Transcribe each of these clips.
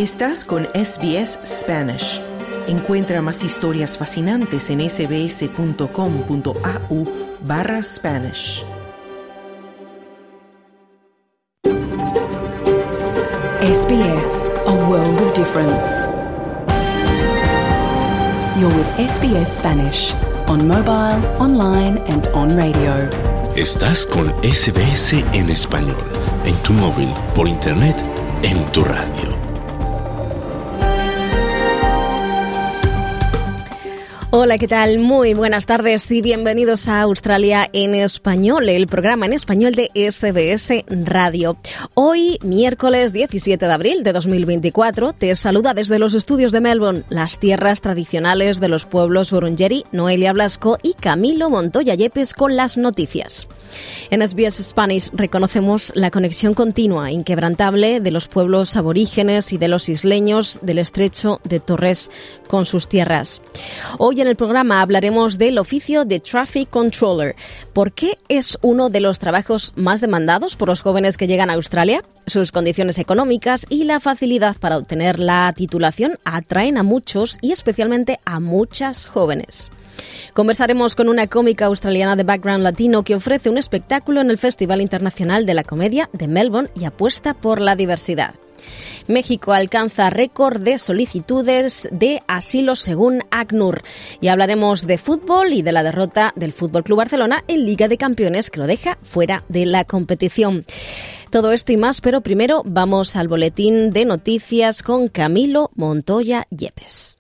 Estás con SBS Spanish. Encuentra más historias fascinantes en sbs.com.au/Spanish. SBS, a world of difference. You're with SBS Spanish, on mobile, online and on radio. Estás con SBS en español, en tu móvil, por internet, en tu radio. Hola, ¿qué tal? Muy buenas tardes y bienvenidos a Australia en Español, el programa en español de SBS Radio. Hoy, miércoles 17 de abril de 2024, te saluda desde los estudios de Melbourne, las tierras tradicionales de los pueblos Wurundjeri, Noelia Blasco y Camilo Montoya Yepes con las noticias. En SBS Spanish reconocemos la conexión continua, inquebrantable, de los pueblos aborígenes y de los isleños del estrecho de Torres con sus tierras. Hoy en el programa hablaremos del oficio de Traffic Controller. ¿Por qué es uno de los trabajos más demandados por los jóvenes que llegan a Australia? Sus condiciones económicas y la facilidad para obtener la titulación atraen a muchos y especialmente a muchas jóvenes. Conversaremos con una cómica australiana de background latino que ofrece un espectáculo en el Festival Internacional de la Comedia de Melbourne y apuesta por la diversidad. México alcanza récord de solicitudes de asilo según ACNUR. Y hablaremos de fútbol y de la derrota del Fútbol Club Barcelona en Liga de Campeones, que lo deja fuera de la competición. Todo esto y más, pero primero vamos al boletín de noticias con Camilo Montoya Yepes.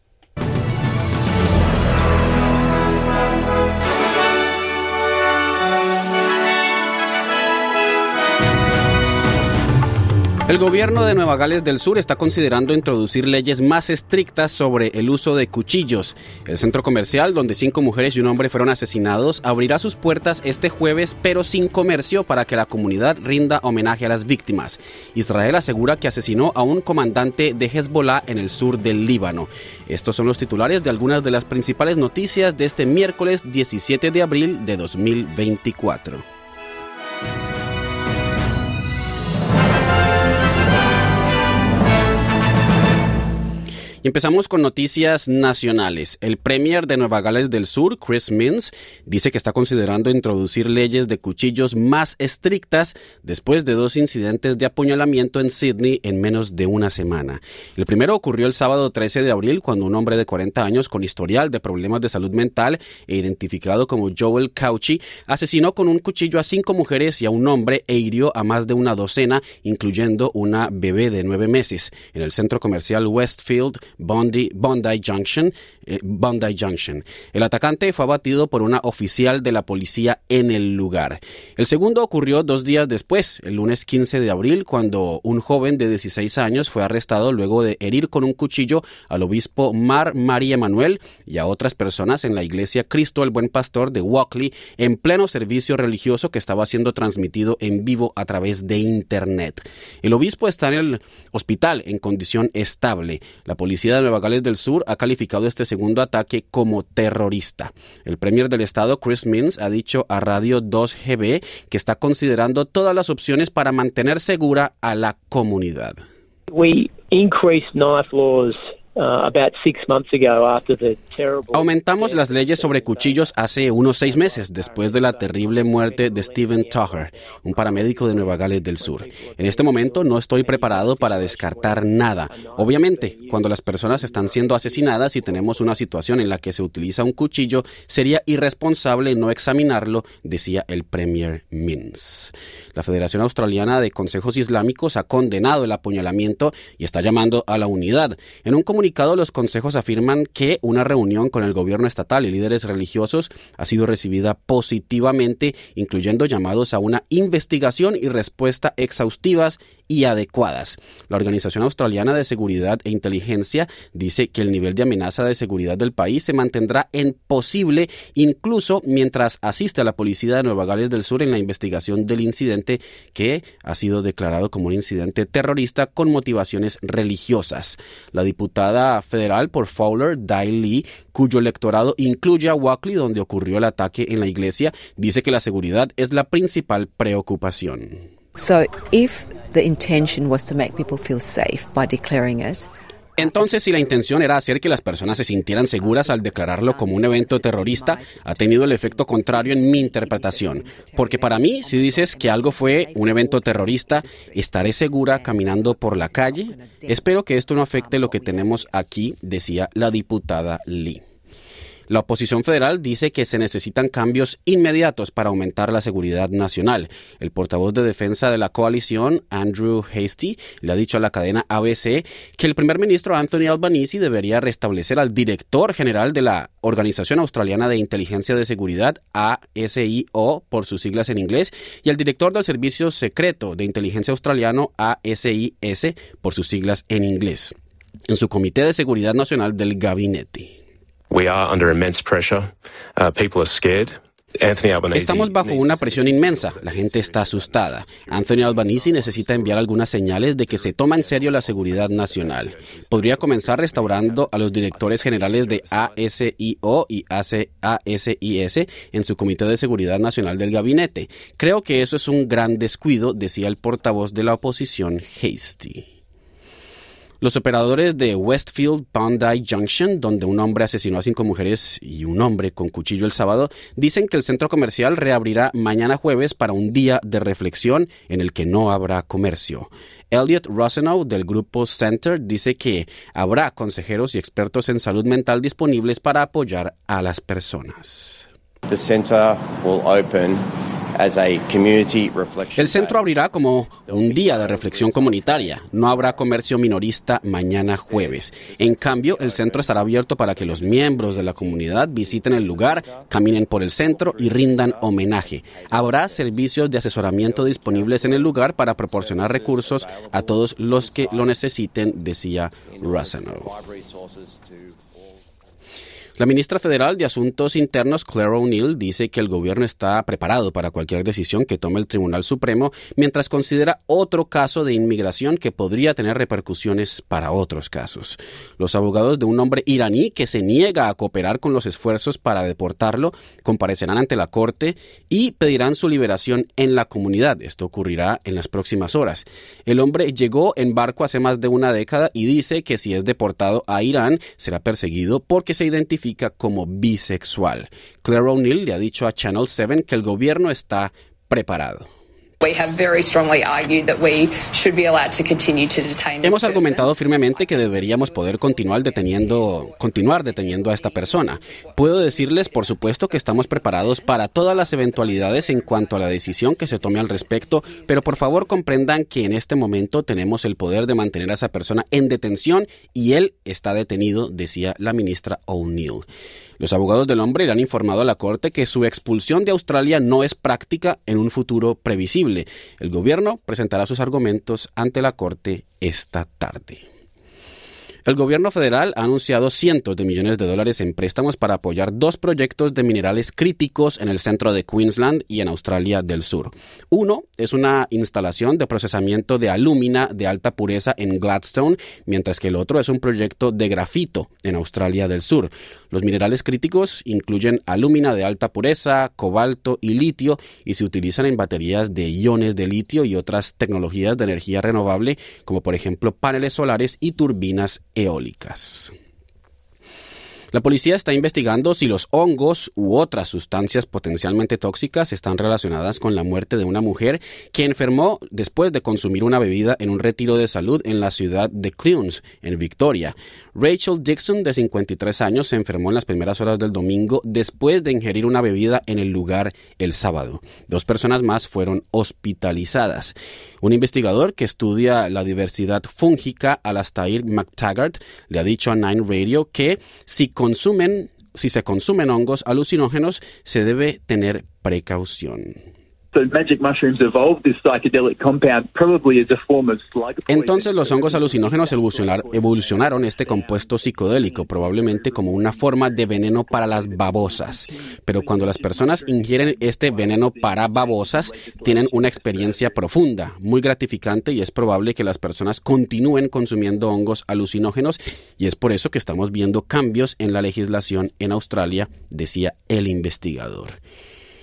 El gobierno de Nueva Gales del Sur está considerando introducir leyes más estrictas sobre el uso de cuchillos. El centro comercial, donde 5 mujeres y un hombre fueron asesinados, abrirá sus puertas este jueves, pero sin comercio, para que la comunidad rinda homenaje a las víctimas. Israel asegura que asesinó a un comandante de Hezbollah en el sur del Líbano. Estos son los titulares de algunas de las principales noticias de este miércoles 17 de abril de 2024. Y empezamos con noticias nacionales. El Premier de Nueva Gales del Sur, Chris Minns, dice que está considerando introducir leyes de cuchillos más estrictas después de 2 incidentes de apuñalamiento en Sydney en menos de una semana. El primero ocurrió el sábado 13 de abril cuando un hombre de 40 años con historial de problemas de salud mental e identificado como Joel Cauchi asesinó con un cuchillo a 5 mujeres y a un hombre e hirió a más de una docena, incluyendo una bebé de 9 meses, en el centro comercial Westfield, Bondi Junction. El atacante fue abatido por una oficial de la policía en el lugar. El segundo ocurrió 2 días después, el lunes 15 de abril, cuando un joven de 16 años fue arrestado luego de herir con un cuchillo al obispo Mar María Emanuel y a otras personas en la iglesia Cristo el Buen Pastor de Walkley en pleno servicio religioso que estaba siendo transmitido en vivo a través de internet. El obispo está en el hospital en condición estable. La policía de Nueva Gales del Sur ha calificado este segundo ataque como terrorista. El premier del estado, Chris Minns, ha dicho a Radio 2GB que está considerando todas las opciones para mantener segura a la comunidad. We increased knife laws about 6 months ago after the terrible... Aumentamos las leyes sobre cuchillos hace unos 6 meses, después de la terrible muerte de Stephen Tucker, un paramédico de Nueva Gales del Sur. En este momento no estoy preparado para descartar nada. Obviamente, cuando las personas están siendo asesinadas y tenemos una situación en la que se utiliza un cuchillo, sería irresponsable no examinarlo, decía el premier Minns. La Federación Australiana de Consejos Islámicos ha condenado el apuñalamiento y está llamando a la unidad. En un comunicado, los consejos afirman que una reunión con el gobierno estatal y líderes religiosos ha sido recibida positivamente, incluyendo llamados a una investigación y respuesta exhaustivas y adecuadas. La Organización Australiana de Seguridad e Inteligencia dice que el nivel de amenaza de seguridad del país se mantendrá en posible incluso mientras asiste a la policía de Nueva Gales del Sur en la investigación del incidente que ha sido declarado como un incidente terrorista con motivaciones religiosas. La diputada federal por Fowler, Dai Lee, cuyo electorado incluye a Walkley, donde ocurrió el ataque en la iglesia, dice que la seguridad es la principal preocupación. So if the intention was to make people feel safe by declaring it, entonces, si la intención era hacer que las personas se sintieran seguras al declararlo como un evento terrorista, ha tenido el efecto contrario en mi interpretación. Porque para mí, si dices que algo fue un evento terrorista, ¿estaré segura caminando por la calle? Espero que esto no afecte lo que tenemos aquí, decía la diputada Lee. La oposición federal dice que se necesitan cambios inmediatos para aumentar la seguridad nacional. El portavoz de defensa de la coalición, Andrew Hastie, le ha dicho a la cadena ABC que el primer ministro Anthony Albanese debería restablecer al director general de la Organización Australiana de Inteligencia de Seguridad, ASIO, por sus siglas en inglés, y al director del Servicio Secreto de Inteligencia Australiano, ASIS, por sus siglas en inglés, en su Comité de Seguridad Nacional del Gabinete. We are under immense pressure. People are scared. Anthony Albanese. Estamos bajo una presión inmensa. La gente está asustada. Anthony Albanese necesita enviar algunas señales de que se toma en serio la seguridad nacional. Podría comenzar restaurando a los directores generales de ASIO y ASIS en su Comité de Seguridad Nacional del Gabinete. Creo que eso es un gran descuido, decía el portavoz de la oposición, Hastie. Los operadores de Westfield Bondi Junction, donde un hombre asesinó a 5 mujeres y un hombre con cuchillo el sábado, dicen que el centro comercial reabrirá mañana jueves para un día de reflexión en el que no habrá comercio. Elliot Rossenow, del grupo Center, dice que habrá consejeros y expertos en salud mental disponibles para apoyar a las personas. The center will open as a community reflection. El centro abrirá como un día de reflexión comunitaria. No habrá comercio minorista mañana jueves. En cambio, el centro estará abierto para que los miembros de la comunidad visiten el lugar, caminen por el centro y rindan homenaje. Habrá servicios de asesoramiento disponibles en el lugar para proporcionar recursos a todos los que lo necesiten, decía Rossenow. La ministra federal de Asuntos Internos, Claire O'Neill, dice que el gobierno está preparado para cualquier decisión que tome el Tribunal Supremo mientras considera otro caso de inmigración que podría tener repercusiones para otros casos. Los abogados de un hombre iraní que se niega a cooperar con los esfuerzos para deportarlo comparecerán ante la corte y pedirán su liberación en la comunidad. Esto ocurrirá en las próximas horas. El hombre llegó en barco hace más de una década y dice que si es deportado a Irán será perseguido porque se identifica como bisexual. Claire O'Neill le ha dicho a Channel 7 que el gobierno está preparado. Hemos argumentado firmemente que deberíamos poder continuar deteniendo a esta persona. Puedo decirles, por supuesto, que estamos preparados para todas las eventualidades en cuanto a la decisión que se tome al respecto, pero por favor comprendan que en este momento tenemos el poder de mantener a esa persona en detención y él está detenido, decía la ministra O'Neill. Los abogados del hombre le han informado a la Corte que su expulsión de Australia no es práctica en un futuro previsible. El gobierno presentará sus argumentos ante la Corte esta tarde. El gobierno federal ha anunciado cientos de millones de dólares en préstamos para apoyar 2 proyectos de minerales críticos en el centro de Queensland y en Australia del Sur. Uno es una instalación de procesamiento de alúmina de alta pureza en Gladstone, mientras que el otro es un proyecto de grafito en Australia del Sur. Los minerales críticos incluyen alúmina de alta pureza, cobalto y litio y se utilizan en baterías de iones de litio y otras tecnologías de energía renovable, como por ejemplo paneles solares y turbinas eólicas. La policía está investigando si los hongos u otras sustancias potencialmente tóxicas están relacionadas con la muerte de una mujer que enfermó después de consumir una bebida en un retiro de salud en la ciudad de Clunes, en Victoria. Rachel Dixon, de 53 años, se enfermó en las primeras horas del domingo después de ingerir una bebida en el lugar el sábado. 2 personas más fueron hospitalizadas. Un investigador que estudia la diversidad fúngica, Alastair McTaggart, le ha dicho a Nine Radio que si se consumen hongos alucinógenos, se debe tener precaución. Entonces los hongos alucinógenos evolucionaron este compuesto psicodélico, probablemente como una forma de veneno para las babosas. Pero cuando las personas ingieren este veneno para babosas, tienen una experiencia profunda, muy gratificante, y es probable que las personas continúen consumiendo hongos alucinógenos, y es por eso que estamos viendo cambios en la legislación en Australia, decía el investigador.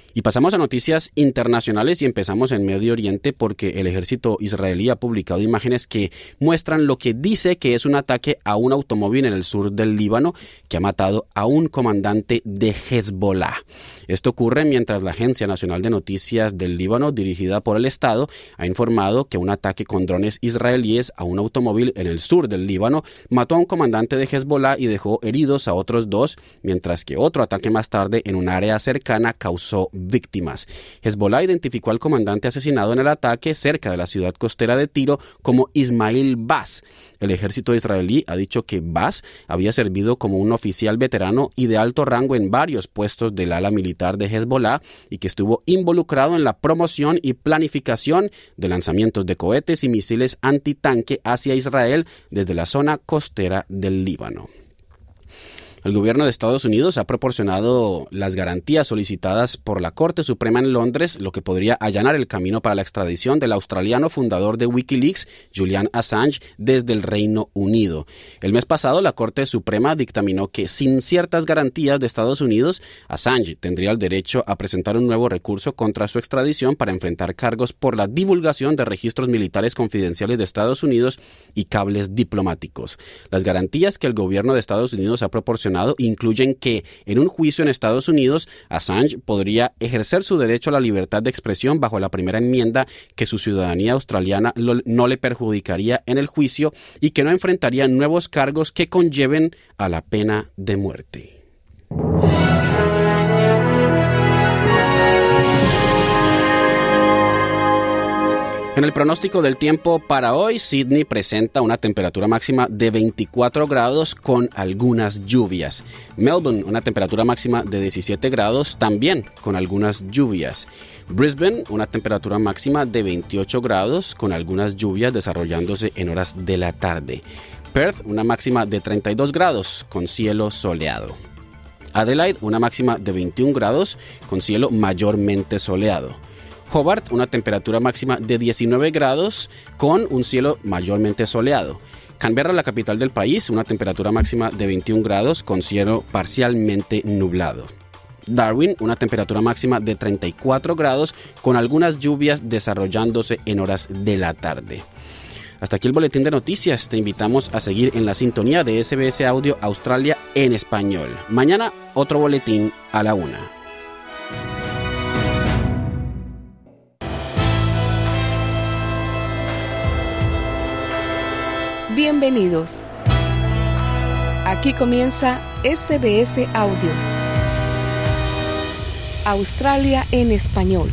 Y pasamos a noticias internacionales y empezamos en Medio Oriente porque el ejército israelí ha publicado imágenes que muestran lo que dice que es un ataque a un automóvil en el sur del Líbano que ha matado a un comandante de Hezbollah. Esto ocurre mientras la Agencia Nacional de Noticias del Líbano, dirigida por el Estado, ha informado que un ataque con drones israelíes a un automóvil en el sur del Líbano mató a un comandante de Hezbollah y dejó heridos a otros 2, mientras que otro ataque más tarde en un área cercana causó víctimas. Hezbollah identificó al comandante asesinado en el ataque cerca de la ciudad costera de Tiro como Ismail Baz. El ejército israelí ha dicho que Baz había servido como un oficial veterano y de alto rango en varios puestos del ala militar de Hezbollah y que estuvo involucrado en la promoción y planificación de lanzamientos de cohetes y misiles antitanque hacia Israel desde la zona costera del Líbano. El gobierno de Estados Unidos ha proporcionado las garantías solicitadas por la Corte Suprema en Londres, lo que podría allanar el camino para la extradición del australiano fundador de Wikileaks, Julian Assange, desde el Reino Unido. El mes pasado, la Corte Suprema dictaminó que sin ciertas garantías de Estados Unidos, Assange tendría el derecho a presentar un nuevo recurso contra su extradición para enfrentar cargos por la divulgación de registros militares confidenciales de Estados Unidos y cables diplomáticos. Las garantías que el gobierno de Estados Unidos ha proporcionado incluyen que en un juicio en Estados Unidos, Assange podría ejercer su derecho a la libertad de expresión bajo la primera enmienda, que su ciudadanía australiana no le perjudicaría en el juicio y que no enfrentaría nuevos cargos que conlleven a la pena de muerte. En el pronóstico del tiempo para hoy, Sydney presenta una temperatura máxima de 24 grados con algunas lluvias. Melbourne, una temperatura máxima de 17 grados, también con algunas lluvias. Brisbane, una temperatura máxima de 28 grados con algunas lluvias desarrollándose en horas de la tarde. Perth, una máxima de 32 grados con cielo soleado. Adelaide, una máxima de 21 grados con cielo mayormente soleado. Hobart, una temperatura máxima de 19 grados con un cielo mayormente soleado. Canberra, la capital del país, una temperatura máxima de 21 grados con cielo parcialmente nublado. Darwin, una temperatura máxima de 34 grados con algunas lluvias desarrollándose en horas de la tarde. Hasta aquí el boletín de noticias. Te invitamos a seguir en la sintonía de SBS Audio Australia en español. Mañana otro boletín a la 1:00. Bienvenidos. Aquí comienza SBS Audio. Australia en español.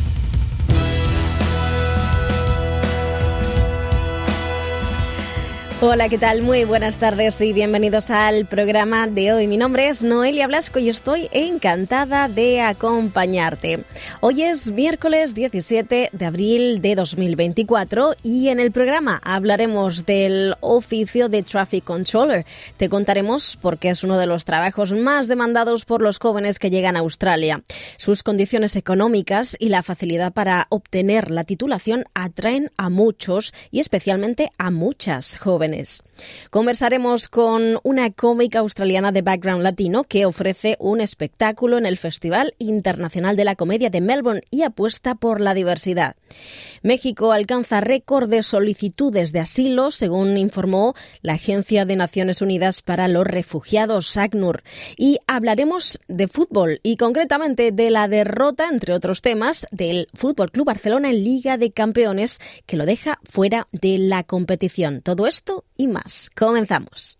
Hola, ¿qué tal? Muy buenas tardes y bienvenidos al programa de hoy. Mi nombre es Noelia Blasco y estoy encantada de acompañarte. Hoy es miércoles 17 de abril de 2024 y en el programa hablaremos del oficio de Traffic Controller. Te contaremos por qué es uno de los trabajos más demandados por los jóvenes que llegan a Australia. Sus condiciones económicas y la facilidad para obtener la titulación atraen a muchos y especialmente a muchas jóvenes. Conversaremos con una cómica australiana de background latino que ofrece un espectáculo en el Festival Internacional de la Comedia de Melbourne y apuesta por la diversidad. México alcanza récord de solicitudes de asilo, según informó la Agencia de Naciones Unidas para los Refugiados, ACNUR. Y hablaremos de fútbol y concretamente de la derrota, entre otros temas, del Fútbol Club Barcelona en Liga de Campeones, que lo deja fuera de la competición. Todo esto y más. Comenzamos.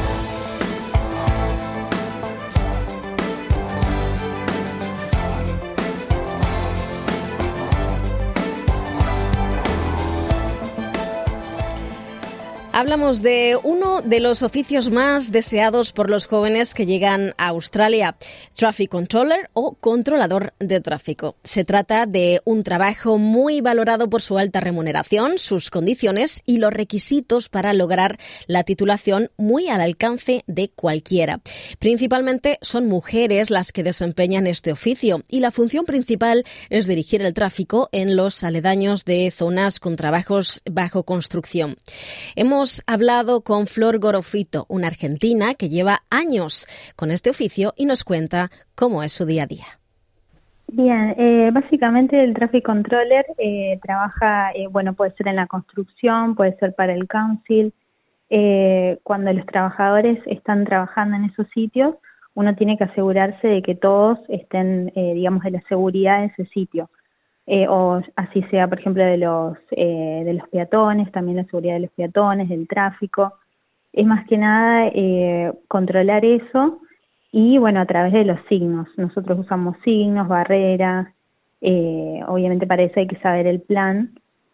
Hablamos de uno de los oficios más deseados por los jóvenes que llegan a Australia, Traffic Controller o controlador de tráfico. Se trata de un trabajo muy valorado por su alta remuneración, sus condiciones y los requisitos para lograr la titulación muy al alcance de cualquiera. Principalmente son mujeres las que desempeñan este oficio y la función principal es dirigir el tráfico en los aledaños de zonas con trabajos bajo construcción. Hemos hablado con Flor Gorofito, una argentina que lleva años con este oficio y nos cuenta cómo es su día a día. Bien, básicamente el traffic controller trabaja, puede ser en la construcción, puede ser para el council. Cuando los trabajadores están trabajando en esos sitios, uno tiene que asegurarse de que todos estén, de la seguridad de ese sitio. O así sea, por ejemplo, de los peatones, también la seguridad de los peatones, del tráfico. Es más que nada controlar eso. Y bueno, a través de los signos. Nosotros usamos signos, barreras. Obviamente para eso hay que saber el plan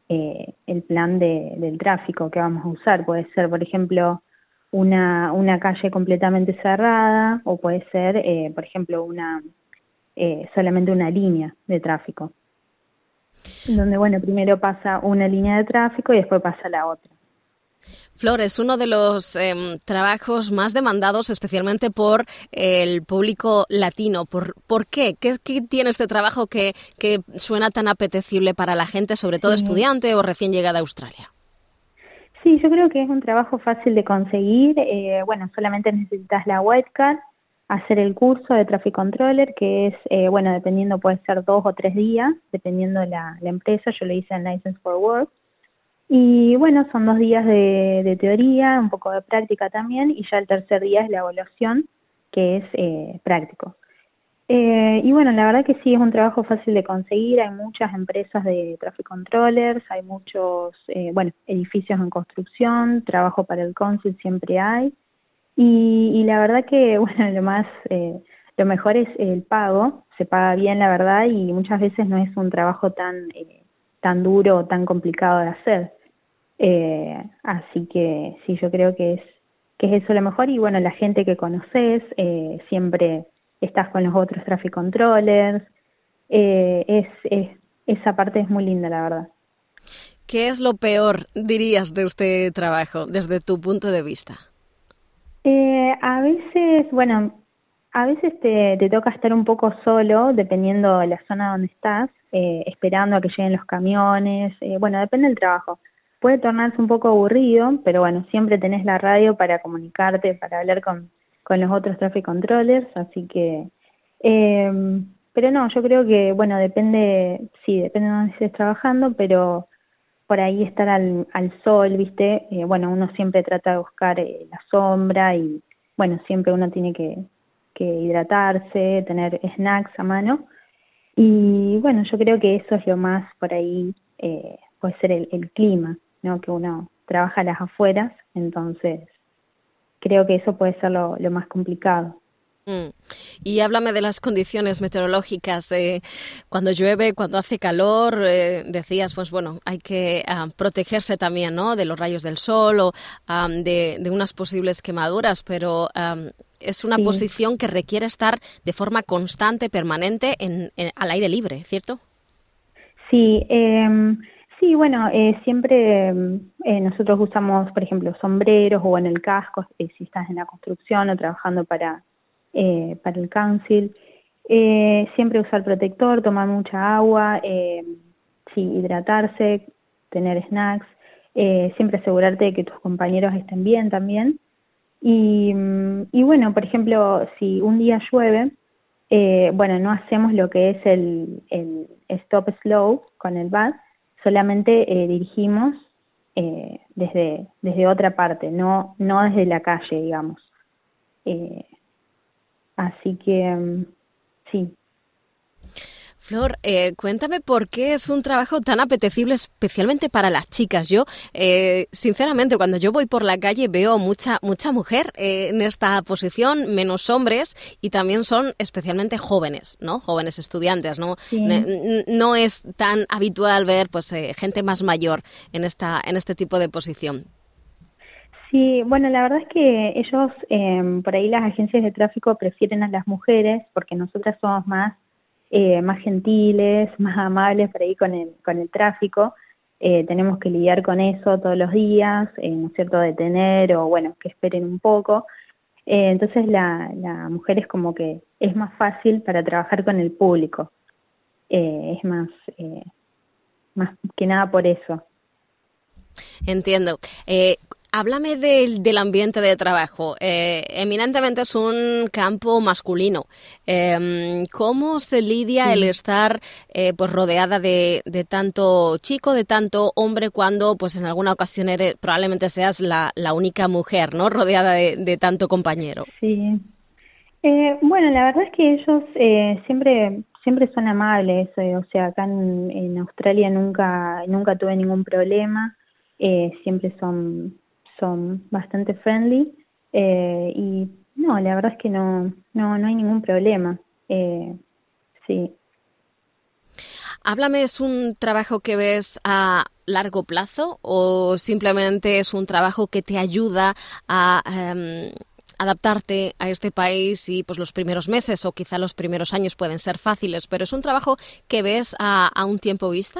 del tráfico que vamos a usar. Puede ser, por ejemplo, una calle completamente cerrada, o puede ser, por ejemplo, solamente una línea de tráfico. Donde, primero pasa una línea de tráfico y después pasa la otra. Flor, es uno de los trabajos más demandados, especialmente por el público latino. ¿Por qué? ¿Qué tiene este trabajo que suena tan apetecible para la gente, sobre todo estudiante o recién llegada a Australia? Sí, yo creo que es un trabajo fácil de conseguir. Solamente necesitas la white card, hacer el curso de Traffic Controller, que es, dependiendo, puede ser 2 o 3 días, dependiendo de la empresa. Yo lo hice en License for Work. Y son 2 días de teoría, un poco de práctica también, y ya el tercer día es la evaluación, que es práctico. La verdad que sí, es un trabajo fácil de conseguir. Hay muchas empresas de traffic controllers, hay muchos edificios en construcción, trabajo para el council siempre hay, y la verdad que lo mejor es el pago. Se paga bien, la verdad, y muchas veces no es un trabajo tan duro o tan complicado de hacer. Así que sí, yo creo que es eso lo mejor. Y la gente que conoces, siempre estás con los otros traffic controllers, esa parte es muy linda, la verdad. ¿Qué es lo peor, dirías, de este trabajo, desde tu punto de vista? A veces te toca estar un poco solo, dependiendo de la zona donde estás, esperando a que lleguen los camiones. Depende del trabajo. Puede tornarse un poco aburrido, pero siempre tenés la radio para comunicarte, para hablar con los otros traffic controllers, así que... pero no, yo creo que, depende de dónde estés trabajando, pero por ahí estar al sol, ¿viste? Uno siempre trata de buscar la sombra y, siempre uno tiene que hidratarse, tener snacks a mano. Y, yo creo que eso es lo más por ahí, puede ser el clima, ¿no? Que uno trabaja a las afueras, entonces creo que eso puede ser lo más complicado. Y háblame de las condiciones meteorológicas. Cuando llueve, cuando hace calor, decías, hay que protegerse también, ¿no?, de los rayos del sol o de unas posibles quemaduras, pero es una posición que requiere estar de forma constante, permanente, al aire libre, ¿cierto? Sí, siempre nosotros usamos, por ejemplo, sombreros o el casco, si estás en la construcción o trabajando para el council. Siempre usar protector, tomar mucha agua, hidratarse, tener snacks, siempre asegurarte de que tus compañeros estén bien también. Y por ejemplo, si un día llueve, no hacemos lo que es el stop slow con el bus, solamente dirigimos desde otra parte, no desde la calle, digamos. Así que sí. Flor, cuéntame por qué es un trabajo tan apetecible, especialmente para las chicas. Yo, sinceramente, cuando yo voy por la calle veo mucha mujer en esta posición, menos hombres, y también son especialmente jóvenes, ¿no? Jóvenes estudiantes, ¿no? Sí. No es tan habitual ver, gente más mayor en este tipo de posición. Sí, la verdad es que ellos, por ahí las agencias de tráfico prefieren a las mujeres porque nosotras somos más gentiles, más amables por ahí con el tráfico. Tenemos que lidiar con eso todos los días, ¿no es cierto?, detener o, que esperen un poco. Entonces la mujer es como que es más fácil para trabajar con el público. Es más que nada por eso. Entiendo. Háblame del ambiente de trabajo. Eminentemente es un campo masculino. ¿Cómo se lidia el estar pues rodeada de tanto chico, de tanto hombre, cuando pues en alguna ocasión probablemente seas la única mujer, ¿no? Rodeada de tanto compañero. Sí. Bueno, la verdad es que ellos siempre son amables. O sea, acá en Australia nunca tuve ningún problema. Siempre son bastante friendly y no, la verdad es que no hay ningún problema. Sí. Háblame, ¿es un trabajo que ves a largo plazo o simplemente es un trabajo que te ayuda a adaptarte a este país y pues los primeros meses o quizá los primeros años pueden ser fáciles, pero es un trabajo que ves a un tiempo vista?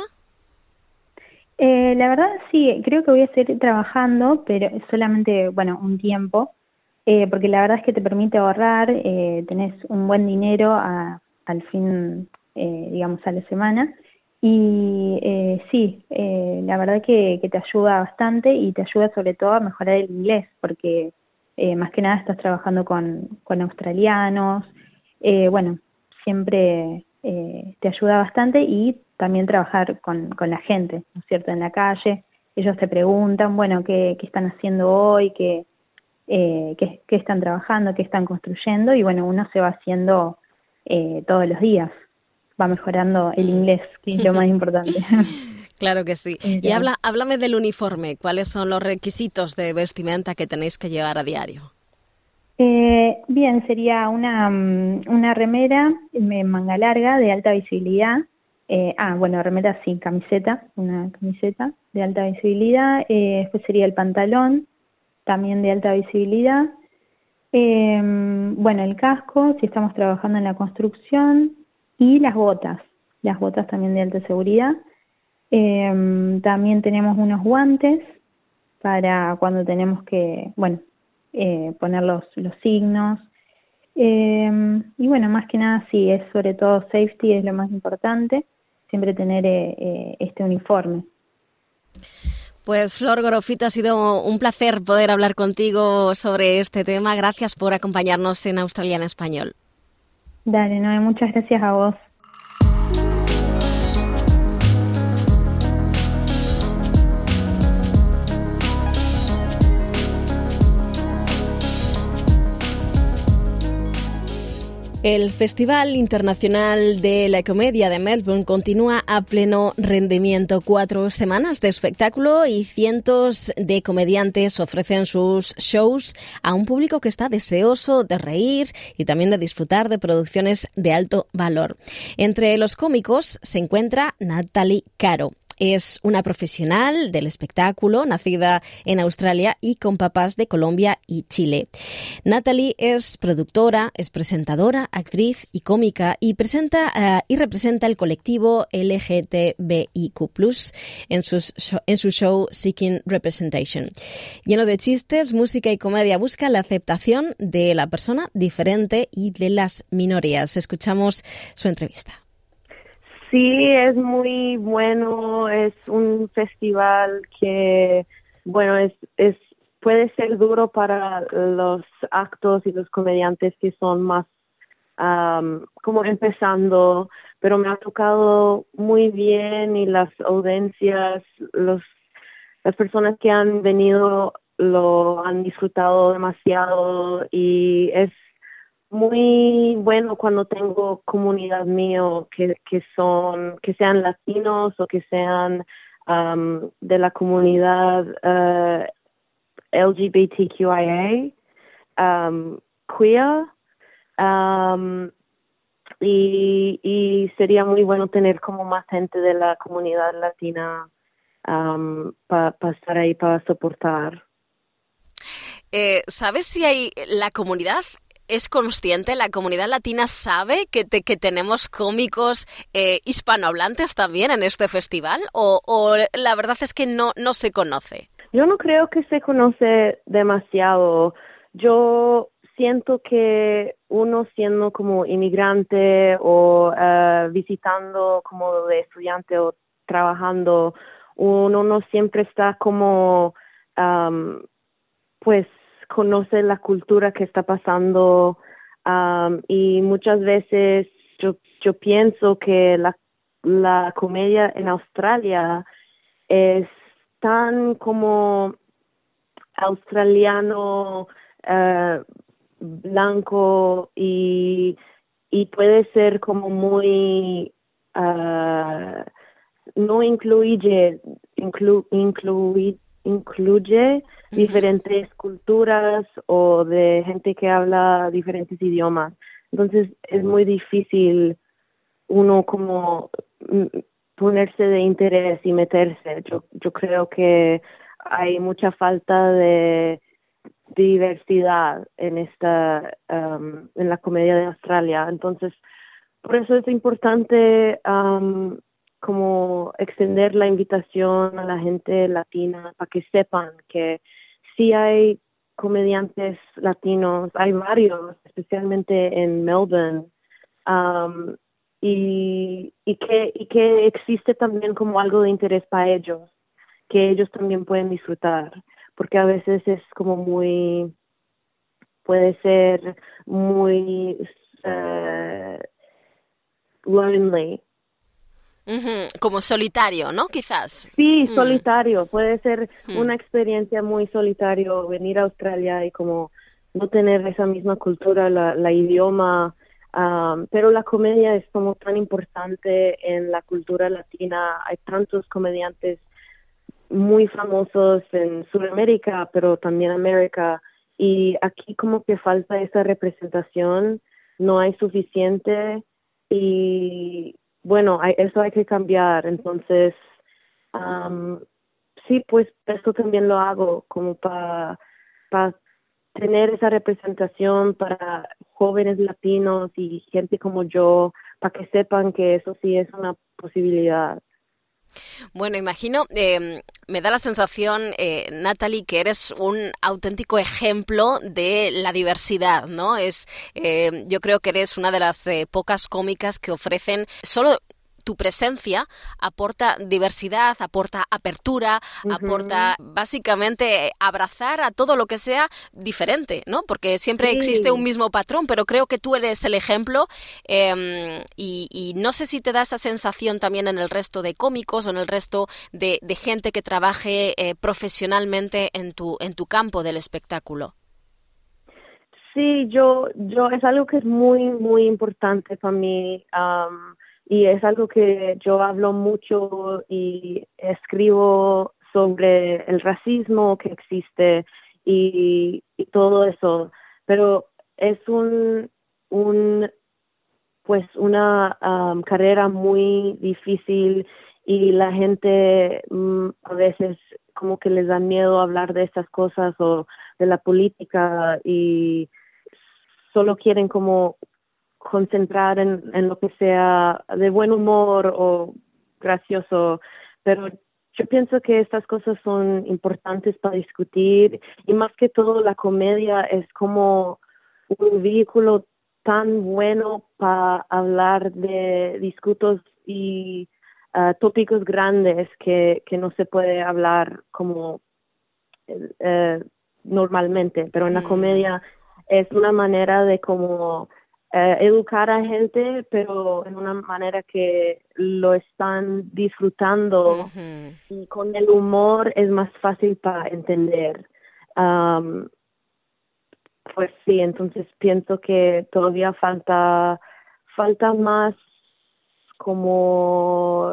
La verdad sí, creo que voy a seguir trabajando, pero solamente, bueno, un tiempo, porque la verdad es que te permite ahorrar, tenés un buen dinero al fin, digamos, a la semana, y sí, la verdad que te ayuda bastante y te ayuda sobre todo a mejorar el inglés, porque más que nada estás trabajando con australianos, bueno, siempre te ayuda bastante y también trabajar con la gente, ¿no es cierto?, en la calle. Ellos te preguntan, bueno, qué están haciendo hoy, qué están trabajando, qué están construyendo, y bueno, uno se va haciendo todos los días, va mejorando el inglés, que es lo más importante. Claro que sí. Y háblame del uniforme. ¿Cuáles son los requisitos de vestimenta que tenéis que llevar a diario? Bien, sería una remera manga larga de alta visibilidad. Bueno, remera sí, camiseta, una camiseta de alta visibilidad. Después sería el pantalón, también de alta visibilidad. Bueno, el casco, si estamos trabajando en la construcción, y las botas también de alta seguridad. También tenemos unos guantes para cuando tenemos que, bueno, poner los signos. Y bueno, más que nada sí, es sobre todo safety, es lo más importante, siempre tener este uniforme. Pues Flor Gorofita, ha sido un placer poder hablar contigo sobre este tema. Gracias por acompañarnos en Australia en Español. Dale, Noé, muchas gracias a vos. El Festival Internacional de la Comedia de Melbourne continúa a pleno rendimiento. 4 semanas de espectáculo y cientos de comediantes ofrecen sus shows a un público que está deseoso de reír y también de disfrutar de producciones de alto valor. Entre los cómicos se encuentra Natalie Caro. Es una profesional del espectáculo, nacida en Australia y con papás de Colombia y Chile. Natalie es productora, es presentadora, actriz y cómica y representa el colectivo LGTBIQ+, en su show Seeking Representation. Lleno de chistes, música y comedia, busca la aceptación de la persona diferente y de las minorías. Escuchamos su entrevista. Sí, es muy bueno, es un festival que, bueno, puede ser duro para los actos y los comediantes que son más como empezando, pero me ha tocado muy bien y las audiencias, las personas que han venido lo han disfrutado demasiado y es muy bueno cuando tengo comunidad mío que sean latinos o que sean de la comunidad LGBTQIA, queer, y sería muy bueno tener como más gente de la comunidad latina para estar ahí para soportar. ¿Sabes si la comunidad es consciente, la comunidad latina sabe que tenemos cómicos hispanohablantes también en este festival o la verdad es que no se conoce? Yo no creo que se conoce demasiado. Yo siento que uno siendo como inmigrante o visitando como de estudiante o trabajando, uno no siempre está como pues conoce la cultura que está pasando, y muchas veces yo pienso que la comedia en Australia es tan como australiano, blanco, y puede ser como muy no incluye diferentes culturas o de gente que habla diferentes idiomas. Entonces es muy difícil uno como ponerse de interés y meterse. Yo creo que hay mucha falta de diversidad en en la comedia de Australia. Entonces, por eso es importante como extender la invitación a la gente latina para que sepan que sí hay comediantes latinos, hay varios, especialmente en Melbourne, y que existe también como algo de interés para ellos, que ellos también pueden disfrutar, porque a veces es como puede ser muy lonely. Como solitario, ¿no? Quizás. Sí, solitario. Puede ser una experiencia muy solitario venir a Australia y como no tener esa misma cultura, la idioma, pero la comedia es como tan importante en la cultura latina. Hay tantos comediantes muy famosos en Sudamérica, pero también América, y aquí como que falta esa representación, no hay suficiente, y bueno, eso hay que cambiar. Entonces, sí, pues eso también lo hago como para tener esa representación para jóvenes latinos y gente como yo, para que sepan que eso sí es una posibilidad. Bueno, imagino, me da la sensación, Natalie, que eres un auténtico ejemplo de la diversidad, ¿no? Yo creo que eres una de las pocas cómicas que ofrecen solo tu presencia aporta diversidad, aporta apertura, aporta básicamente abrazar a todo lo que sea diferente, ¿no? Porque siempre existe un mismo patrón, pero creo que tú eres el ejemplo, y no sé si te da esa sensación también en el resto de cómicos o en el resto de gente que trabaje profesionalmente en tu campo del espectáculo. Sí, yo es algo que es muy, muy importante para mí. Y es algo que yo hablo mucho y escribo sobre el racismo que existe y todo eso. Pero es pues una carrera muy difícil, y la gente a veces como que les da miedo hablar de estas cosas o de la política, y solo quieren como concentrar en lo que sea de buen humor o gracioso, pero yo pienso que estas cosas son importantes para discutir, y más que todo la comedia es como un vehículo tan bueno para hablar de discutos y tópicos grandes que no se puede hablar como normalmente, pero en la comedia es una manera de como educar a gente, pero en una manera que lo están disfrutando, y con el humor es más fácil para entender. Pues sí, entonces pienso que todavía falta más como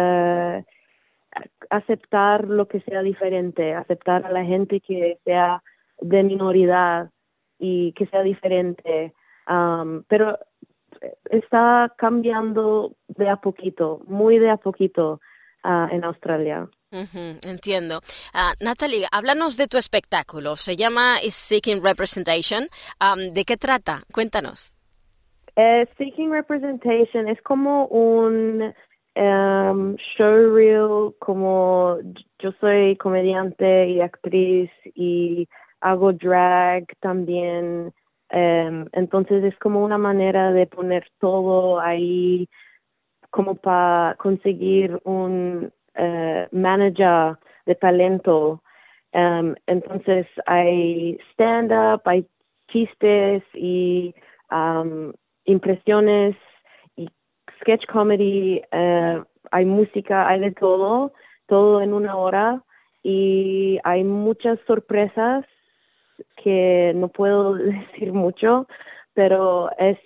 aceptar lo que sea diferente, aceptar a la gente que sea de minoridad y que sea diferente. Pero está cambiando de a poquito, muy de a poquito, en Australia. Entiendo. Natalie, háblanos de tu espectáculo. Se llama Seeking Representation. ¿De qué trata? Cuéntanos. Seeking Representation es como un showreel, como yo soy comediante y actriz y hago drag también. Entonces es como una manera de poner todo ahí como para conseguir un manager de talento, Entonces hay stand-up, hay chistes y impresiones y sketch comedy, hay música, hay de todo en una hora, y hay muchas sorpresas que no puedo decir mucho, pero es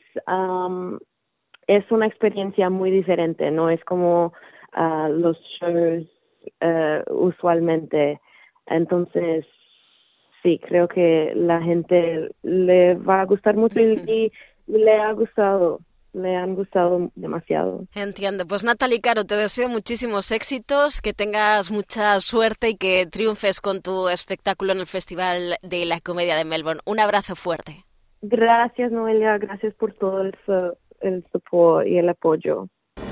una experiencia muy diferente, no es como los shows usualmente. Entonces, sí, creo que la gente le va a gustar mucho y le han gustado demasiado. Entiendo. Pues Natalie Caro, te deseo muchísimos éxitos, que tengas mucha suerte y que triunfes con tu espectáculo en el Festival de la Comedia de Melbourne. Un abrazo fuerte. Gracias, Noelia, gracias por todo el support y el apoyo.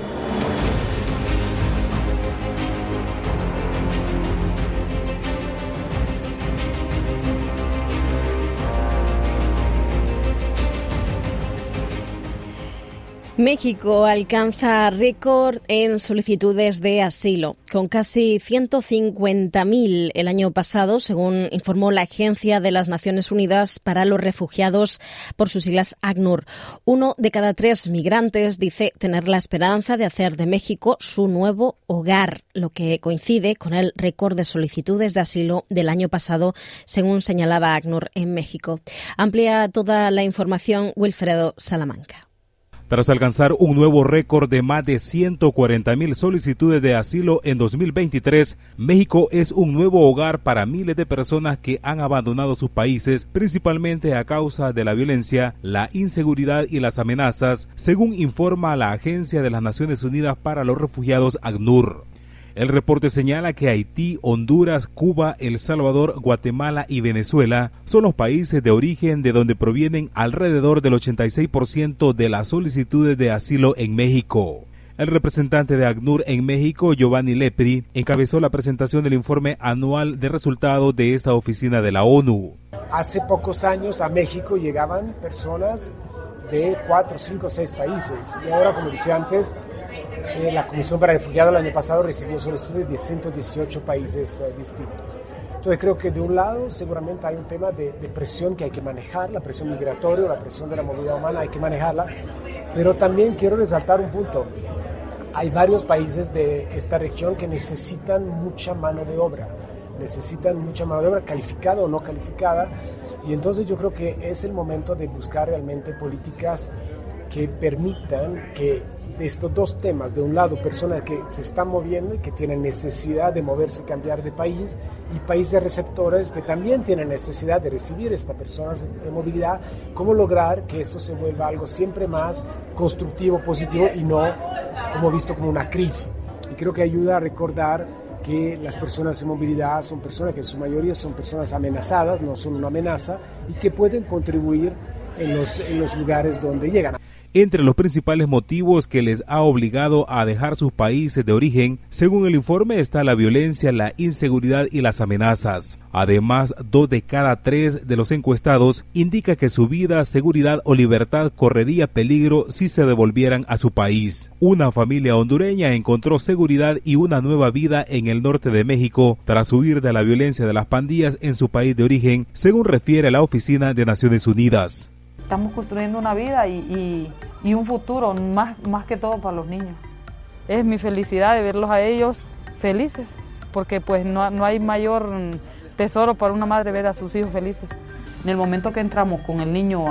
México alcanza récord en solicitudes de asilo, con casi 150.000 el año pasado, según informó la Agencia de las Naciones Unidas para los Refugiados, por sus siglas ACNUR. 1 de cada 3 migrantes dice tener la esperanza de hacer de México su nuevo hogar, lo que coincide con el récord de solicitudes de asilo del año pasado, según señalaba ACNUR en México. Amplía toda la información Wilfredo Salamanca. Tras alcanzar un nuevo récord de más de 140.000 solicitudes de asilo en 2023, México es un nuevo hogar para miles de personas que han abandonado sus países, principalmente a causa de la violencia, la inseguridad y las amenazas, según informa la Agencia de las Naciones Unidas para los Refugiados, ACNUR. El reporte señala que Haití, Honduras, Cuba, El Salvador, Guatemala y Venezuela son los países de origen de donde provienen alrededor del 86% de las solicitudes de asilo en México. El representante de ACNUR en México, Giovanni Lepri, encabezó la presentación del informe anual de resultados de esta oficina de la ONU. Hace pocos años a México llegaban personas de 4, 5, 6 países y ahora, como decía antes, la Comisión para Refugiados el año pasado recibió solicitudes de 118 países distintos. Entonces creo que de un lado seguramente hay un tema de presión que hay que manejar, la presión migratoria, la presión de la movilidad humana hay que manejarla, pero también quiero resaltar un punto. Hay varios países de esta región que necesitan mucha mano de obra calificada o no calificada, y entonces yo creo que es el momento de buscar realmente políticas que permitan que de estos dos temas, de un lado personas que se están moviendo y que tienen necesidad de moverse y cambiar de país, y países receptores que también tienen necesidad de recibir estas personas de movilidad, cómo lograr que esto se vuelva algo siempre más constructivo, positivo y no como visto como una crisis. Y creo que ayuda a recordar que las personas en movilidad son personas que en su mayoría son personas amenazadas, no son una amenaza, y que pueden contribuir en los lugares donde llegan. Entre los principales motivos que les ha obligado a dejar sus países de origen, según el informe, está la violencia, la inseguridad y las amenazas. Además, 2 de cada 3 de los encuestados indica que su vida, seguridad o libertad correría peligro si se devolvieran a su país. Una familia hondureña encontró seguridad y una nueva vida en el norte de México tras huir de la violencia de las pandillas en su país de origen, según refiere la Oficina de Naciones Unidas. Estamos construyendo una vida y un futuro, más que todo para los niños. Es mi felicidad de verlos a ellos felices, porque pues no hay mayor tesoro para una madre ver a sus hijos felices. En el momento que entramos con el niño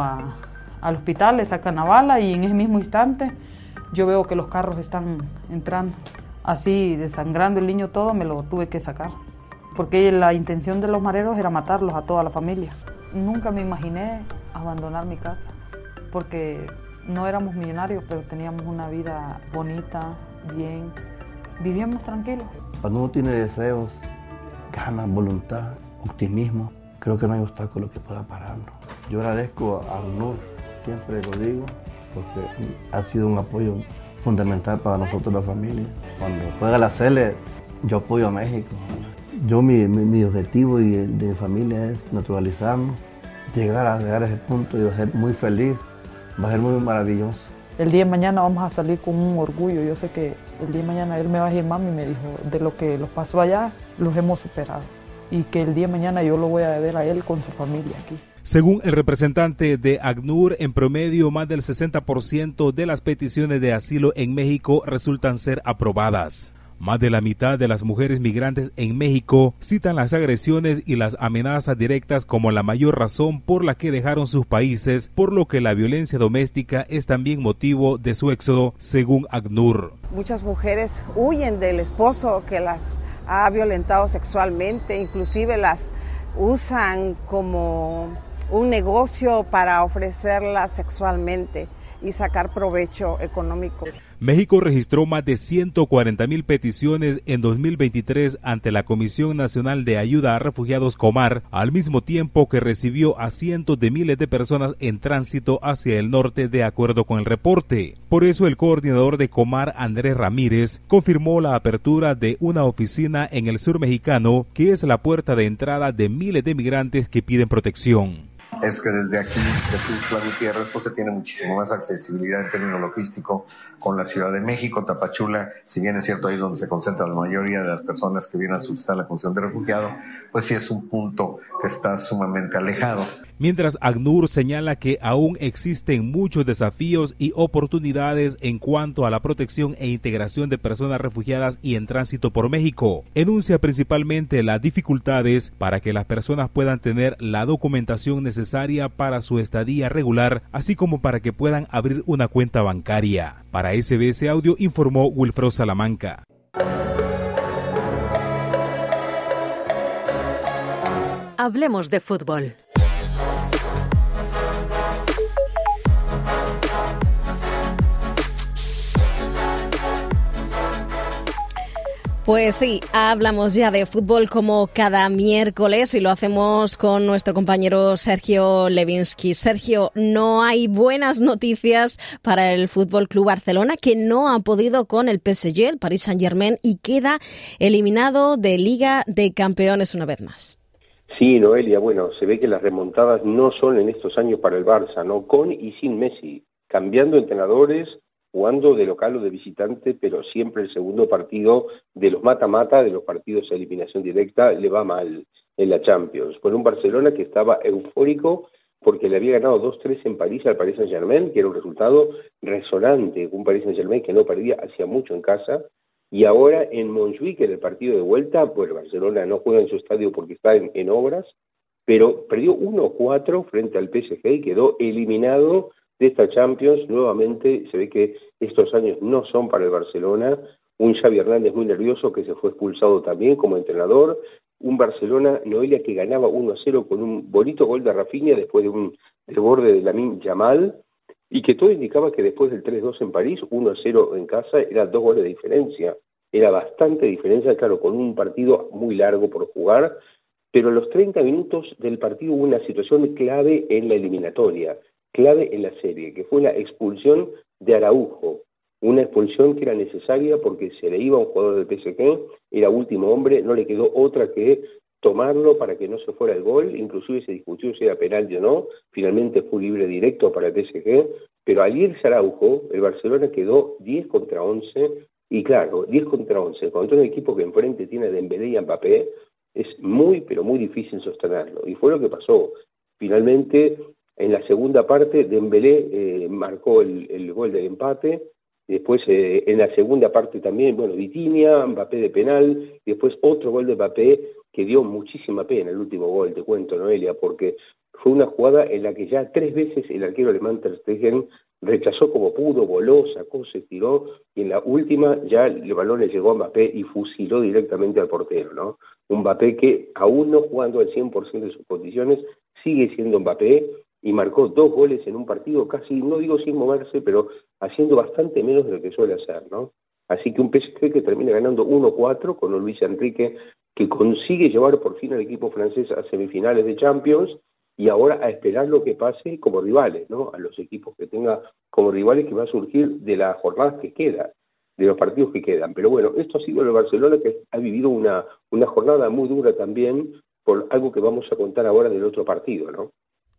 al hospital, le sacan la bala y en ese mismo instante yo veo que los carros están entrando. Así, desangrando el niño todo, me lo tuve que sacar, porque la intención de los mareros era matarlos a toda la familia. Nunca me imaginé abandonar mi casa, porque no éramos millonarios, pero teníamos una vida bonita, bien, vivíamos tranquilos. Cuando uno tiene deseos, ganas, voluntad, optimismo, creo que no hay obstáculo que pueda pararnos. Yo agradezco a ACNUR, siempre lo digo, porque ha sido un apoyo fundamental para nosotros la familia. Cuando juega la Sele, yo apoyo a México. Yo mi objetivo y el de mi familia es naturalizarnos, llegar a ese punto y va a ser muy feliz, va a ser muy maravilloso. El día de mañana vamos a salir con un orgullo. Yo sé que el día de mañana él me va a decir, mami, me dijo, de lo que los pasó allá, los hemos superado. y que el día de mañana yo lo voy a ver a él con su familia aquí. Según el representante de ACNUR, en promedio más del 60% de las peticiones de asilo en México resultan ser aprobadas. Más de la mitad de las mujeres migrantes en México citan las agresiones y las amenazas directas como la mayor razón por la que dejaron sus países, por lo que la violencia doméstica es también motivo de su éxodo, según ACNUR. Muchas mujeres huyen del esposo que las ha violentado sexualmente, inclusive las usan como un negocio para ofrecerlas sexualmente y sacar provecho económico. México registró más de 140,000 peticiones en 2023 ante la Comisión Nacional de Ayuda a Refugiados Comar, al mismo tiempo que recibió a cientos de miles de personas en tránsito hacia el norte, de acuerdo con el reporte. Por eso el coordinador de Comar, Andrés Ramírez, confirmó la apertura de una oficina en el sur mexicano, que es la puerta de entrada de miles de migrantes que piden protección. Es que desde aquí, de Tuxtla Gutiérrez, pues se tiene muchísimo más accesibilidad en términos logístico con la Ciudad de México. Tapachula, si bien es cierto, ahí es donde se concentra la mayoría de las personas que vienen a solicitar la condición de refugiado, pues sí es un punto que está sumamente alejado. Mientras ACNUR señala que aún existen muchos desafíos y oportunidades en cuanto a la protección e integración de personas refugiadas y en tránsito por México, enuncia principalmente las dificultades para que las personas puedan tener la documentación necesaria para su estadía regular, así como para que puedan abrir una cuenta bancaria. Para SBS Audio informó Wilfredo Salamanca. Hablemos de fútbol. Pues sí, hablamos ya de fútbol como cada miércoles y lo hacemos con nuestro compañero Sergio Levinsky. Sergio, no hay buenas noticias para el Fútbol Club Barcelona, que no ha podido con el PSG, el Paris Saint-Germain, y queda eliminado de Liga de Campeones una vez más. Sí, Noelia, bueno, se ve que las remontadas no son en estos años para el Barça, ¿no? Con y sin Messi, cambiando entrenadores, jugando de local o de visitante, pero siempre el segundo partido de los mata-mata, de los partidos de eliminación directa, le va mal en la Champions. Por un Barcelona que estaba eufórico porque le había ganado 2-3 en París al Paris Saint-Germain, que era un resultado resonante, un Paris Saint-Germain que no perdía hacía mucho en casa, y ahora en Montjuic, en el partido de vuelta, pues Barcelona no juega en su estadio porque está en obras, pero perdió 1-4 frente al PSG y quedó eliminado de esta Champions. Nuevamente se ve que estos años no son para el Barcelona, un Xavi Hernández muy nervioso que se fue expulsado también como entrenador, un Barcelona, Noelia, que ganaba 1-0 con un bonito gol de Rafinha después de un desborde de Lamine Yamal, y que todo indicaba que después del 3-2 en París, 1-0 en casa, era 2 goles de diferencia, era bastante diferencia, claro, con un partido muy largo por jugar, pero a los 30 minutos del partido hubo una situación clave en la eliminatoria, clave en la serie, que fue la expulsión de Araujo, una expulsión que era necesaria porque se le iba a un jugador del PSG, era último hombre, no le quedó otra que tomarlo para que no se fuera el gol, inclusive se discutió si era penal o no, finalmente fue libre directo para el PSG, pero al irse Araujo, el Barcelona quedó 10-11, y claro, 10-11, contra un equipo que enfrente tiene a Dembélé y a Mbappé, es muy, pero muy difícil sostenerlo, y fue lo que pasó. Finalmente, en la segunda parte, Dembélé marcó el gol del empate. Después, en la segunda parte también, bueno, Vitinha, Mbappé de penal. Y después otro gol de Mbappé que dio muchísima pena, el último gol, te cuento, Noelia, porque fue una jugada en la que ya 3 veces el arquero alemán Ter Stegen rechazó como pudo, voló, sacó, se tiró, y en la última ya el balón le llegó a Mbappé y fusiló directamente al portero, ¿no? Un Mbappé que, aún no jugando al 100% de sus condiciones, sigue siendo Mbappé, y marcó 2 goles en un partido casi, no digo sin moverse, pero haciendo bastante menos de lo que suele hacer, ¿no? Así que un PSG que termina ganando 1-4 con un Luis Enrique que consigue llevar por fin al equipo francés a semifinales de Champions, y ahora a esperar lo que pase como rivales, ¿no? A los equipos que tenga como rivales que va a surgir de las jornadas que quedan, de los partidos que quedan. Pero bueno, esto ha sido el Barcelona, que ha vivido una jornada muy dura también por algo que vamos a contar ahora del otro partido, ¿no?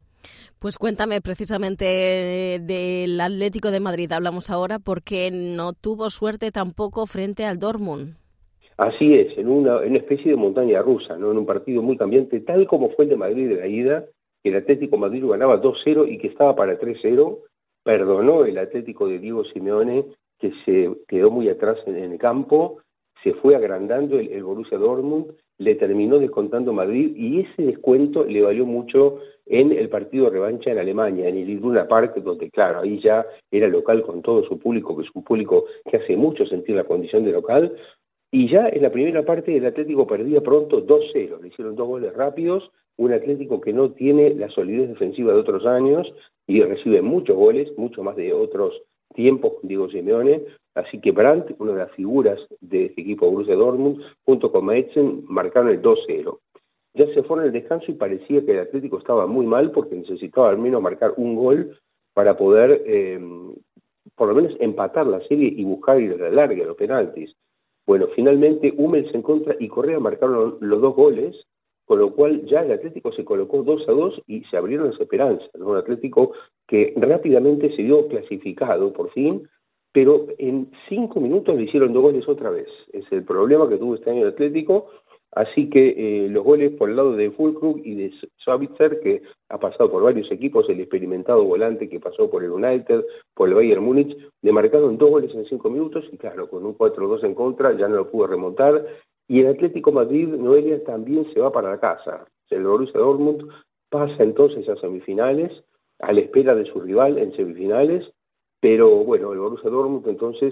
Pues cuéntame precisamente del Atlético de Madrid, hablamos ahora, porque no tuvo suerte tampoco frente al Dortmund. Así es, en una especie de montaña rusa, ¿no? En un partido muy cambiante, tal como fue el de Madrid de la ida, que el Atlético de Madrid ganaba 2-0 y que estaba para 3-0, perdonó el Atlético de Diego Simeone, que se quedó muy atrás en el campo, se fue agrandando el Borussia Dortmund, le terminó descontando Madrid y ese descuento le valió mucho en el partido de revancha en Alemania, en el Iduna Park, donde claro, ahí ya era local con todo su público, que es un público que hace mucho sentir la condición de local, y ya en la primera parte el Atlético perdía pronto 2-0, le hicieron 2 goles rápidos, un Atlético que no tiene la solidez defensiva de otros años y recibe muchos goles, mucho más de otros tiempos con Diego Simeone, así que Brandt, una de las figuras de este equipo Borussia Dortmund, junto con Maetzen, marcaron el 2-0. Ya se fueron al descanso y parecía que el Atlético estaba muy mal porque necesitaba al menos marcar un gol para poder por lo menos empatar la serie y buscar ir a la larga, a los penaltis. Bueno, finalmente Hummels en contra y Correa marcaron los 2 goles, con lo cual ya el Atlético se colocó 2-2 y se abrieron las esperanzas, ¿no? Un Atlético que rápidamente se dio clasificado por fin, pero en 5 minutos le hicieron 2 goles otra vez. Es el problema que tuvo este año el Atlético, así que los goles por el lado de Füllkrug y de Sabitzer, que ha pasado por varios equipos, el experimentado volante que pasó por el United, por el Bayern Múnich, le marcaron 2 goles en 5 minutos y claro, con un 4-2 en contra ya no lo pudo remontar. Y el Atlético Madrid, Noelia, también se va para la casa. El Borussia Dortmund pasa entonces a semifinales, a la espera de su rival en semifinales, pero bueno, el Borussia Dortmund entonces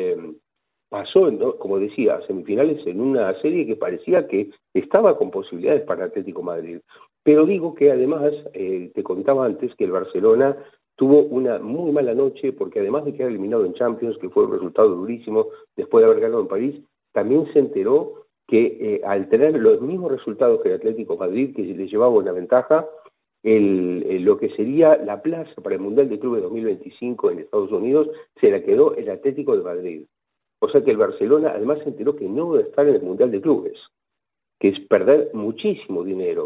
pasó, ¿no?, como decía, a semifinales en una serie que parecía que estaba con posibilidades para el Atlético Madrid. Pero digo que además, te contaba antes que el Barcelona tuvo una muy mala noche porque además de quedar eliminado en Champions, que fue un resultado durísimo después de haber ganado en París, también se enteró que al tener los mismos resultados que el Atlético Madrid, que le llevaba una ventaja, lo que sería la plaza para el Mundial de Clubes 2025 en Estados Unidos, se la quedó el Atlético de Madrid. O sea que el Barcelona además se enteró que no va a estar en el Mundial de Clubes, que es perder muchísimo dinero,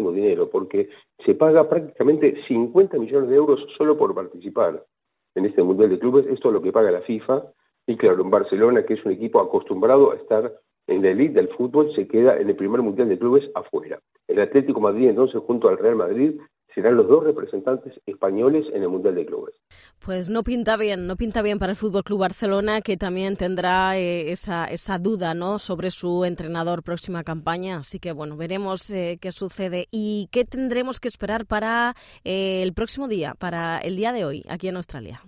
porque se paga prácticamente 50 millones de euros solo por participar en este Mundial de Clubes. Esto es lo que paga la FIFA, y claro, en Barcelona, que es un equipo acostumbrado a estar en la elite del fútbol, se queda en el primer Mundial de Clubes afuera. El Atlético Madrid, entonces, junto al Real Madrid, serán los 2 representantes españoles en el Mundial de Clubes. Pues no pinta bien para el Fútbol Club Barcelona, que también tendrá esa duda, ¿no?, sobre su entrenador próxima campaña. Así que bueno, veremos qué sucede y qué tendremos que esperar para el próximo día, para el día de hoy, aquí en Australia.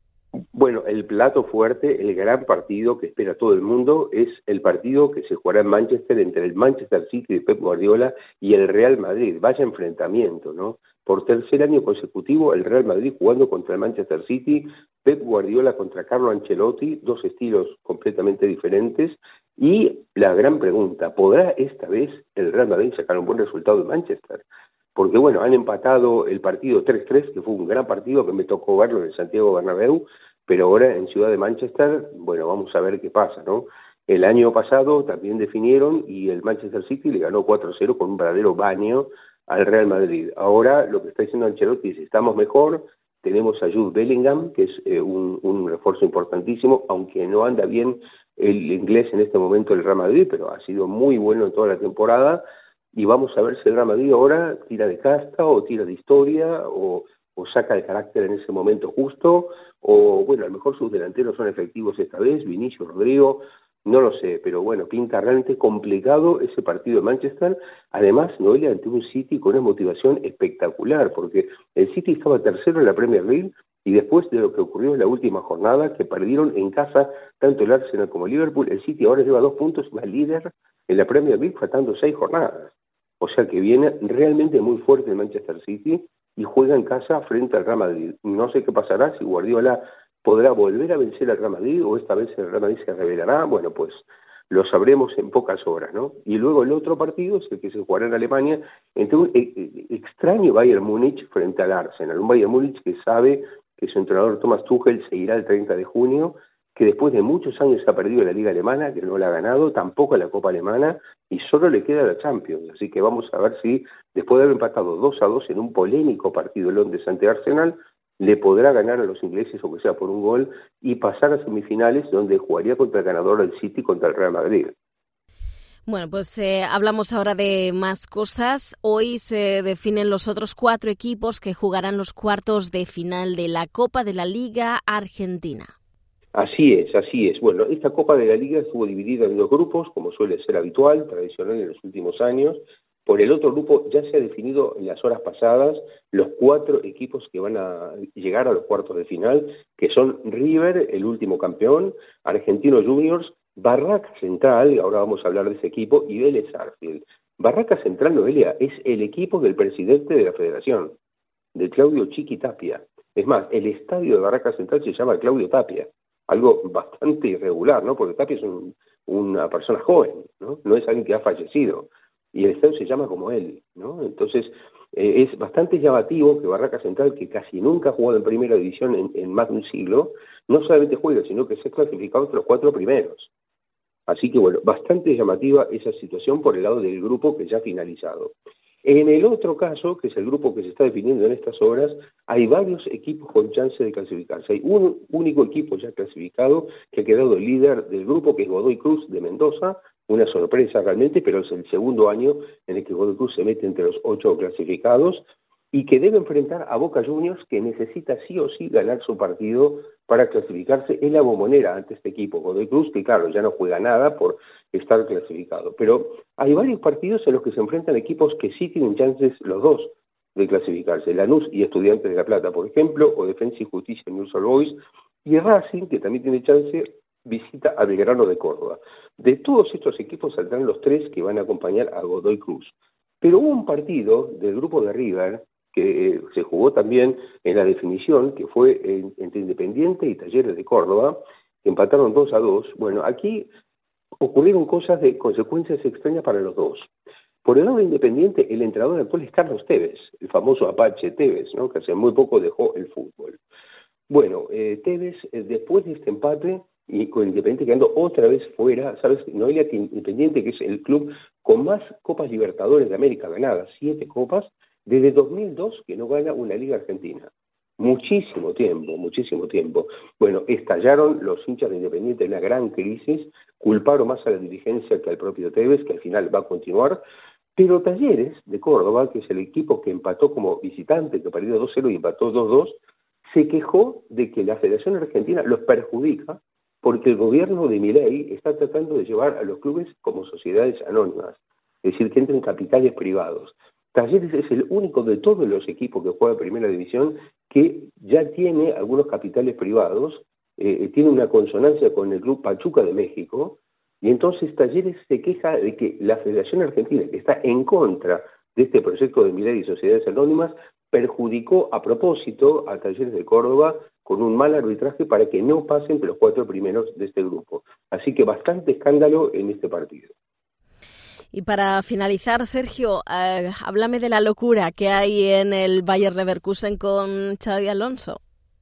Bueno, el plato fuerte, el gran partido que espera todo el mundo, es el partido que se jugará en Manchester entre el Manchester City de Pep Guardiola y el Real Madrid. Vaya enfrentamiento, ¿no? Por tercer año consecutivo, el Real Madrid jugando contra el Manchester City, Pep Guardiola contra Carlo Ancelotti, 2 estilos completamente diferentes. Y la gran pregunta, ¿podrá esta vez el Real Madrid sacar un buen resultado en Manchester? Porque bueno, han empatado el partido 3-3, que fue un gran partido que me tocó verlo en el Santiago Bernabéu, pero ahora en Ciudad de Manchester, bueno, vamos a ver qué pasa, ¿no? El año pasado también definieron y el Manchester City le ganó 4-0 con un verdadero baño al Real Madrid. Ahora lo que está diciendo Ancelotti es, estamos mejor, tenemos a Jude Bellingham, que es un refuerzo importantísimo, aunque no anda bien el inglés en este momento del Real Madrid, pero ha sido muy bueno en toda la temporada, y vamos a ver si el Real Madrid ahora tira de casta o tira de historia o saca de carácter en ese momento justo, o bueno, a lo mejor sus delanteros son efectivos esta vez, Vinicius, Rodrigo, no lo sé, pero bueno, pinta realmente complicado ese partido de Manchester. Además, Noelia, ante un City con una motivación espectacular, porque el City estaba tercero en la Premier League y después de lo que ocurrió en la última jornada, que perdieron en casa tanto el Arsenal como el Liverpool, el City ahora lleva 2 puntos, va líder en la Premier League faltando 6 jornadas. O sea que viene realmente muy fuerte el Manchester City y juega en casa frente al Real Madrid. No sé qué pasará, si Guardiola podrá volver a vencer al Real Madrid o esta vez el Real Madrid se revelará. Bueno, pues lo sabremos en pocas horas, ¿no? Y luego el otro partido es el que se jugará en Alemania entre un extraño Bayern Múnich frente al Arsenal. Un Bayern Múnich que sabe que su entrenador Thomas Tuchel se irá el 30 de junio, que después de muchos años ha perdido la Liga Alemana, que no la ha ganado, tampoco la Copa Alemana, y solo le queda la Champions. Así que vamos a ver si, después de haber empatado 2-2 en un polémico partido en Londres ante Arsenal, le podrá ganar a los ingleses, o que sea por un gol, y pasar a semifinales, donde jugaría contra el ganador del City contra el Real Madrid. Bueno, pues hablamos ahora de más cosas. Hoy se definen los otros 4 equipos que jugarán los cuartos de final de la Copa de la Liga Argentina. Así es, así es. Bueno, esta Copa de la Liga estuvo dividida en 2 grupos, como suele ser habitual, tradicional en los últimos años. Por el otro grupo ya se ha definido en las horas pasadas los 4 equipos que van a llegar a los cuartos de final, que son River, el último campeón, Argentinos Juniors, Barraca Central, ahora vamos a hablar de ese equipo, y Vélez Sarsfield. Barraca Central, Noelia, es el equipo del presidente de la federación, de Claudio Chiqui Tapia. Es más, el estadio de Barraca Central se llama Claudio Tapia, algo bastante irregular, ¿no? Porque Tapia es una persona joven, ¿no? No es alguien que ha fallecido, y el estadio se llama como él, ¿no? Entonces, es bastante llamativo que Barraca Central, que casi nunca ha jugado en primera división en más de un siglo, no solamente juega, sino que se ha clasificado entre los 4 primeros. Así que, bueno, bastante llamativa esa situación por el lado del grupo que ya ha finalizado. En el otro caso, que es el grupo que se está definiendo en estas horas, hay varios equipos con chance de clasificarse. Hay un único equipo ya clasificado que ha quedado líder del grupo, que es Godoy Cruz de Mendoza, una sorpresa realmente, pero es el segundo año en el que Godoy Cruz se mete entre los 8 clasificados, y que debe enfrentar a Boca Juniors, que necesita sí o sí ganar su partido para clasificarse en la Bombonera ante este equipo Godoy Cruz, que claro, ya no juega nada por estar clasificado. Pero hay varios partidos en los que se enfrentan equipos que sí tienen chances los dos de clasificarse, Lanús y Estudiantes de La Plata, por ejemplo, o Defensa y Justicia en News All Boys, y Racing, que también tiene chance, visita a Belgrano de Córdoba. De todos estos equipos saldrán los 3 que van a acompañar a Godoy Cruz. Pero hubo un partido del grupo de River que se jugó también en la definición, que fue entre Independiente y Talleres de Córdoba, que empataron 2-2. Bueno, aquí ocurrieron cosas de consecuencias extrañas para los dos. Por el lado de Independiente, el entrenador actual es Carlos Tevez, el famoso Apache Tevez, ¿no? Que hace muy poco dejó el fútbol. Bueno, Tevez, después de este empate, y con Independiente quedando otra vez fuera, ¿sabes? Noelia, que Independiente, que es el club con más Copas Libertadores de América ganadas, 7 copas, desde 2002 que no gana una Liga Argentina. Muchísimo tiempo. Bueno, estallaron los hinchas de Independiente en una gran crisis, culparon más a la dirigencia que al propio Tevez, que al final va a continuar, pero Talleres de Córdoba, que es el equipo que empató como visitante, que perdió 2-0 y empató 2-2, se quejó de que la Federación Argentina los perjudica porque el gobierno de Milei está tratando de llevar a los clubes como sociedades anónimas, es decir, que entren capitales privados. Talleres es el único de todos los equipos que juega Primera División que ya tiene algunos capitales privados, tiene una consonancia con el club Pachuca de México, y entonces Talleres se queja de que la Federación Argentina, que está en contra de este proyecto de Milei y Sociedades Anónimas, perjudicó a propósito a Talleres de Córdoba con un mal arbitraje para que no pasen entre los 4 primeros de este grupo. Así que bastante escándalo en este partido. Y para finalizar, Sergio, háblame de la locura que hay en el Bayer Leverkusen con Xabi Alonso.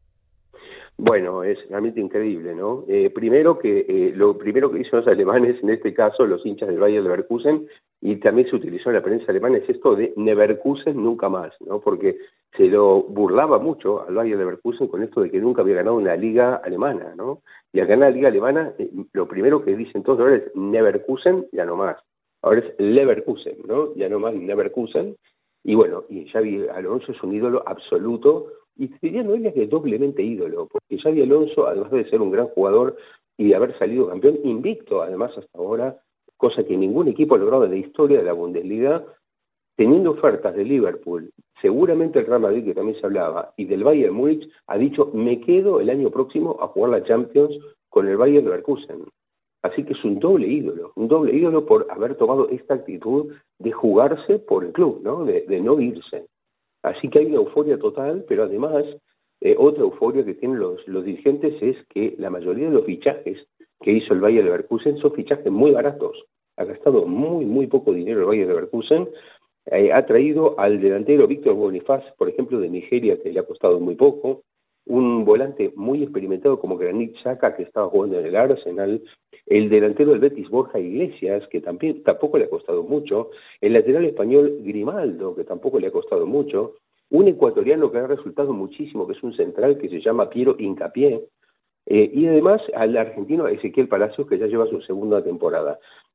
Bueno, es realmente increíble, ¿no? Lo primero que hicieron los alemanes, en este caso los hinchas del Bayer Leverkusen, y también se utilizó en la prensa alemana, es esto de Neverkusen nunca más, ¿no? Porque se lo burlaba mucho al Bayer Leverkusen con esto de que nunca había ganado una liga alemana, ¿no? Y al ganar la liga alemana, lo primero que dicen todos ahora es Neverkusen, ya no más. Ahora es Leverkusen, ¿no? Ya no más Leverkusen. Y bueno, y Xabi Alonso es un ídolo absoluto, y te diría, Noelia, que doblemente ídolo, porque Xabi Alonso, además de ser un gran jugador y de haber salido campeón, invicto además hasta ahora, cosa que ningún equipo ha logrado en la historia de la Bundesliga, teniendo ofertas de Liverpool, seguramente el Real Madrid, que también se hablaba, y del Bayern Múnich, ha dicho, me quedo el año próximo a jugar la Champions con el Bayer Leverkusen. Así que es un doble ídolo por haber tomado esta actitud de jugarse por el club, ¿no? De no irse. Así que hay una euforia total, pero además otra euforia que tienen los dirigentes es que la mayoría de los fichajes que hizo el Bayer Leverkusen son fichajes muy baratos. Ha gastado muy poco dinero el Bayer Leverkusen. Ha traído al delantero Víctor Bonifaz, por ejemplo, de Nigeria, que le ha costado muy poco. Un volante muy experimentado como Granit Xhaka, que estaba jugando en el Arsenal, el delantero del Betis Borja Iglesias, que tampoco le ha costado mucho, el lateral español Grimaldo, que tampoco le ha costado mucho, un ecuatoriano que ha resultado muchísimo, que es un central que se llama Piero Hincapié, y además al argentino Ezequiel Palacios, que ya lleva su segunda temporada.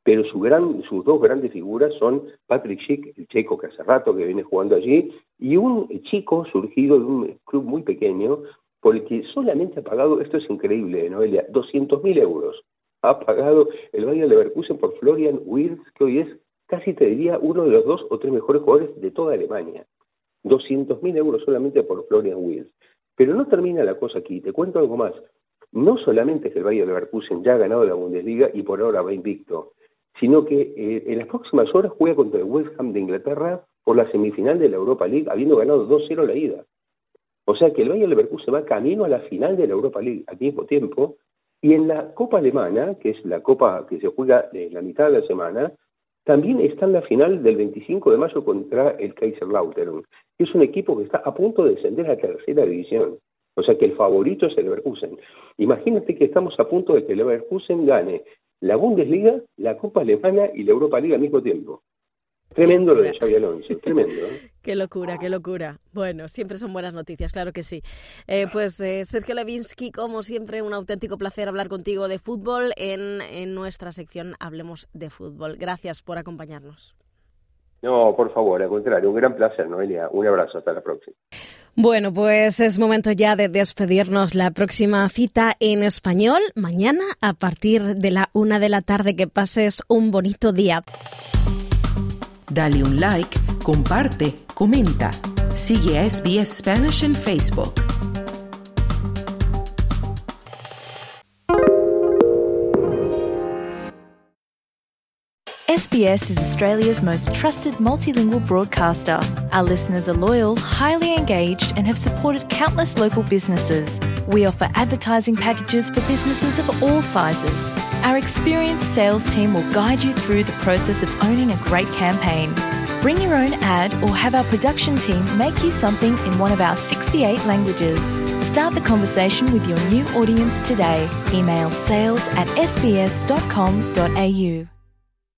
pero sus dos grandes figuras son Patrick Schick, el checo que hace rato que viene jugando allí, y un chico surgido de un club muy pequeño, por el que solamente ha pagado, esto es increíble, Noelia, 200.000 euros. Ha pagado el Bayer Leverkusen por Florian Wirtz, que hoy es, casi te diría, uno de los 2 o 3 mejores jugadores de toda Alemania. 200.000 euros solamente por Florian Wirtz. Pero no termina la cosa aquí, te cuento algo más. No solamente es que el Bayer Leverkusen ya ha ganado la Bundesliga y por ahora va invicto, sino que en las próximas horas juega contra el West Ham de Inglaterra por la semifinal de la Europa League, habiendo ganado 2-0 la ida. O sea que el Bayer Leverkusen va camino a la final de la Europa League al mismo tiempo, y en la Copa Alemana, que es la copa que se juega en la mitad de la semana, también está en la final del 25 de mayo contra el Kaiserslautern, que es un equipo que está a punto de descender a la tercera división. O sea que el favorito es el Leverkusen. Imagínate que estamos a punto de que el Leverkusen gane la Bundesliga, la Copa Alemana y la Europa League al mismo tiempo. Tremendo lo de Xabi Alonso, tremendo, ¿eh? Qué locura, qué locura. Bueno, siempre son buenas noticias, claro que sí. Sergio Levinsky, como siempre, un auténtico placer hablar contigo de fútbol en nuestra sección Hablemos de Fútbol. Gracias por acompañarnos. No, por favor, al contrario, un gran placer, Noelia. Un abrazo, hasta la próxima. Bueno, pues es momento ya de despedirnos. La próxima cita en español, mañana a partir de la 1 de la tarde. Que pases un bonito día. Dale un like, comparte, comenta. Sigue a SBS Spanish en Facebook. SBS is Australia's most trusted multilingual broadcaster. Our listeners are loyal, highly engaged, and have supported countless local businesses. We offer advertising packages for businesses of all sizes. Our experienced sales team will guide you through the process of owning a great campaign. Bring your own ad or have our production team make you something in one of our 68 languages. Start the conversation with your new audience today. Email sales@sbs.com.au.